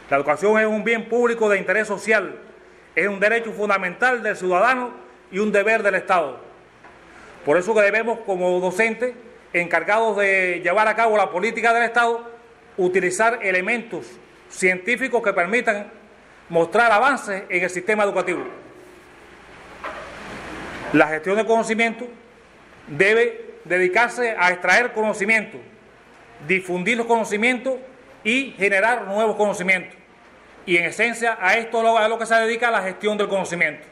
La educación es un bien público de interés social, es un derecho fundamental del ciudadano y un deber del Estado. Por eso que debemos, como docentes encargados de llevar a cabo la política del Estado, utilizar elementos científicos que permitan mostrar avances en el sistema educativo. La gestión del conocimiento debe dedicarse a extraer conocimiento, difundir los conocimientos y generar nuevos conocimientos. Y en esencia a esto es a lo que se dedica la gestión del conocimiento.